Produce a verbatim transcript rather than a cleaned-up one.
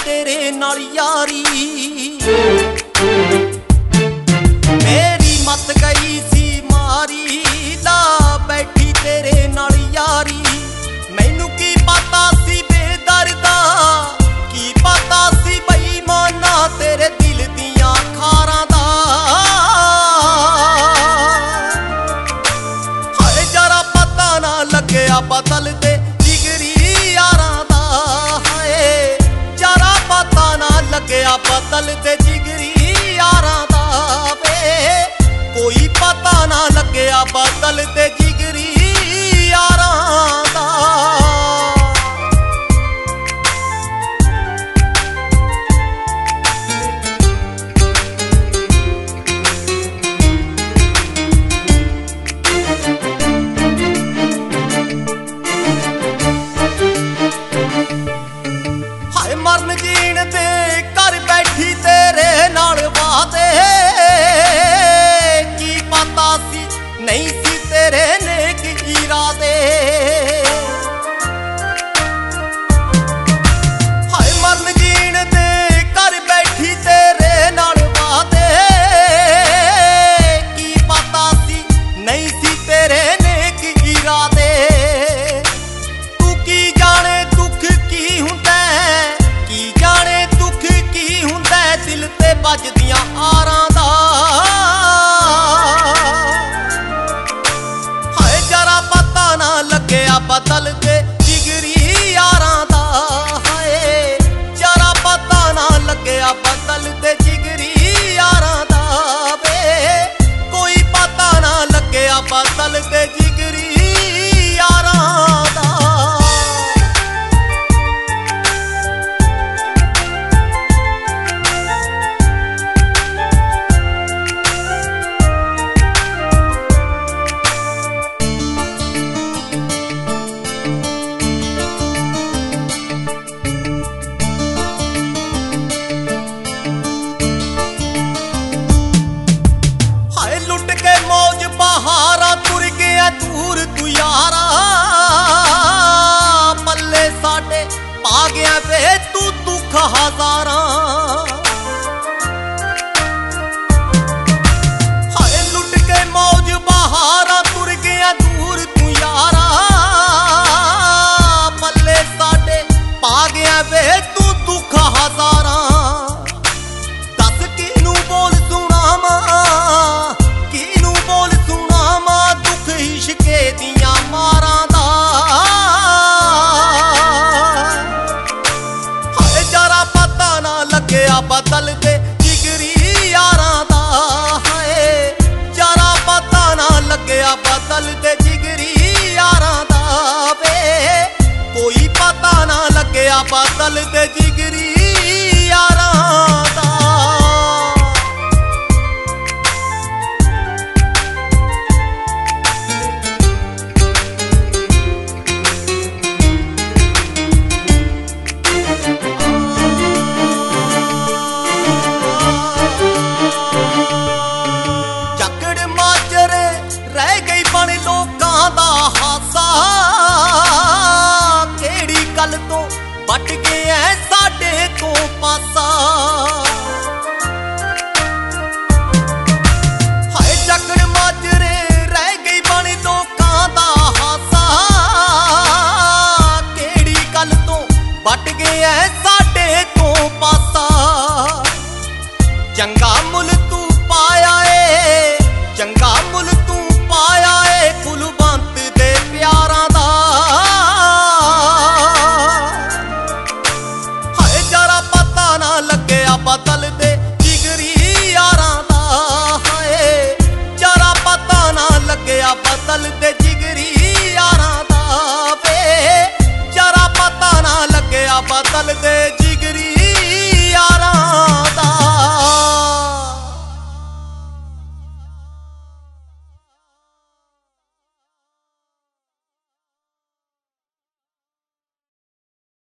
तेरे नाल यारी। मेरी मत गई सी मारी ला बैठी तेरे नाल यारी। मैनू की पता सी बेदर्दा की पता सी बेईमाना तेरे दिल दियां खारां दा। हाय जरा पता ना लग्या बदल दे जिगरी यारां दा। हाय जरा पता ना लग्या बदल दे जिगरी यारां दा वे। कोई पता ना लग्या बदल दे जिगरी यारां दा। मरन जीण दे घर बैठी तेरे नाल वादे की पता सी नहीं सी तेरे नेक इरादे। हाय मरन जीण दे घर बैठी तेरे नाल वादे की पता सी नहीं सी तेरे नेक इरादे। तू की जाने दुख की हुंदा की जाने दुख की हुंदा दिल ते बजदियां आरां दा। हाय जरा पता ना लग्या बदल दे जिगरी यारां दा। हाय जरा पता ना लग्या बदल दे जिगरी यारां दा वे। कोई पता ना लग्या बदल दे जिगरी यारां दा। लुट के मौज बहारा तुर गया दूर तू यारा। पल्ले साडे पा गया वे तू दुख हजारा। हाय लुट के मौज बहारा तुर गया दूर तू यारा। पल्ले साडे पा गया वे तू दुख हजारा। दस किनू बोल सुनावा किनू बोल सुनावा दुख इश्के दियां मारां दा। हाय जरा पता ना लग्या बदल दे जिगरी यारां दा। हाय जरा पता ना लग्या बदल दे जिगरी यारां दा वे। कोई पता ना लग्या बदल दे जिगरी यारां दा। रह गई बन लोकां दा हासा केड़ी गल तो बट गया साडे तो पासा। हाय जकड़ माजरे रह गई बन लोकां दा हासा केड़ी गल तो बट गया साडे तो पासा। चंगा मुल तू पाया ए चंगा मुल